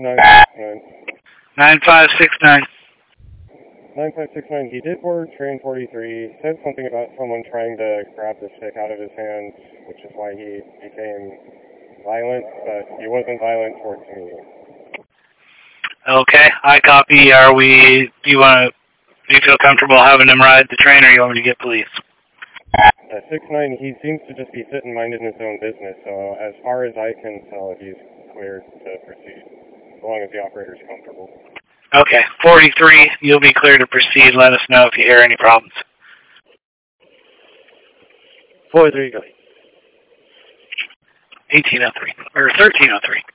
9569. 9569, he did board train 43, said something about someone trying to grab the stick out of his hand, which is why he became violent, but he wasn't violent towards me. Okay, I copy. Do you feel comfortable having him ride the train, or you want me to get police? 69, he seems to just be sitting minding his own business, so as far as I can tell, he's cleared to proceed, as long as the operator's comfortable. Okay, 43, you'll be clear to proceed. Let us know if you hear any problems. 43, go. 1803, or 1303.